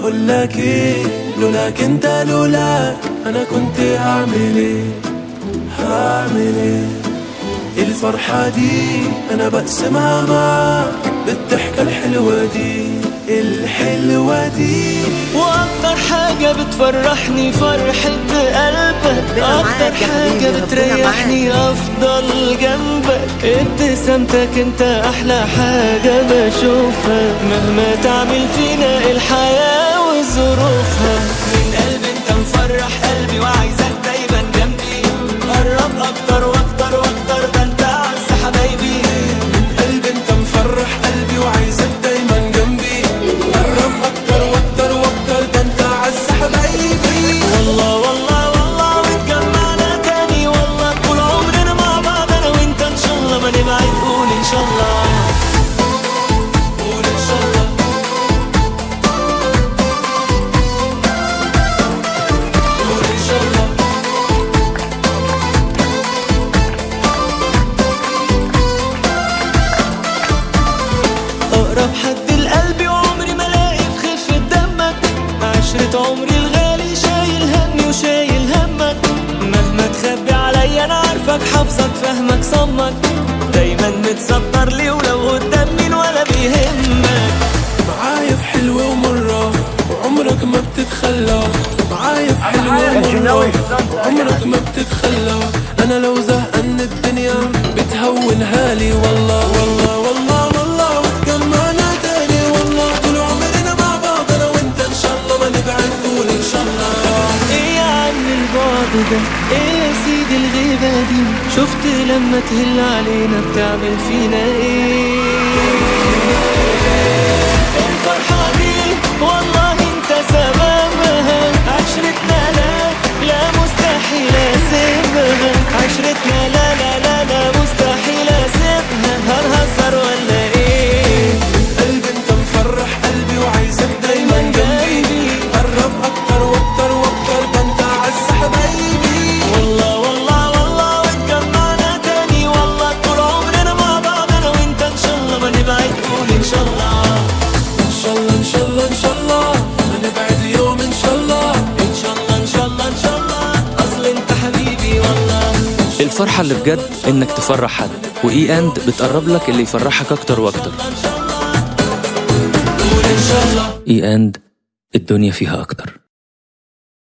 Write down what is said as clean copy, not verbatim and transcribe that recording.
بقول لك ايه، لولاك انت لولاك انا كنت هعمل ايه الفرحة دي انا بقسمها معاك بالضحكة الحلوة دي واكتر حاجة بتفرحني فرحة قلبك، اكتر حاجة بتريحني افضل جنبك. ابتسامتك انت احلى حاجة بشوفها، مهما تعمل فينا الحياة وظروفها. من قلبي انت مفرح قلبي وعايزك دايما جنبي، قرب اكتر واكتر واكتر، ده انت اعز حبايبي. من قلبي انت مفرح قلبي وعايزك دايما جنبي، قرب اكتر واكتر واكتر، ده انت اعز حبايبي. والله والله والله واتجمعنا تاني، والله طول عمرنا مع بعض انا وانت، ان شاء الله ما نبعد، قول ان شاء الله، قول ان شاء الله، قول ان شاء الله. اقرب حد لقلبي وعمري ما الاقي في خفة دمك، عشرة عمري الغالي شايل همي وشايل همك. مهما تخبي عليا انا عارفك حافظك فاهمك صمك، دايما متستر لي ولو قدام مين ولا بيهمك. معايا في حلوة ومرة وعمرك ما بتتخلى، معايا في حلوة ومرة وعمرك ما بتتخلى. انا لو زهقان الدنيا بتهونها لي، والله والله والله والله وتجمعنا تاني، والله طول عمرنا مع بعض انا وانت، ان شاء الله ما نبعد، قول ان شاء الله. ايه يا عم البعد ده، ايه يا سيدي الغيبة دي، شفت لما تهل علينا بتعمل فينا ايه. الفرحة دي والله انت سببها، عشرتنا لا مستحيل اسيبها، عشرتنا لا مستحيل اسيبها، هنهزر ولا ايه. قلبي انت مفرح قلبي وعايزك دايما جنبي، قرب اكتر واكتر واكتر، ده انت اعز حبايبي. والله والله والله واتجمعنا تاني، والله طول عمرنا مع بعض انا وانت، ان شاء الله ما نبعد، قول ان شاء الله، ان شاء الله ان شاء الله ان شاء الله ما نبعد يوم، ان شاء الله ان شاء الله ان شاء الله ان شاء الله، اصل انت حبيبي والله. الفرحة اللي بجد انك تفرح حد، واي اند بتقرب لك اللي يفرحك اكتر واكتر. قول ان شاء الله. اي اند الدنيا فيها اكتر.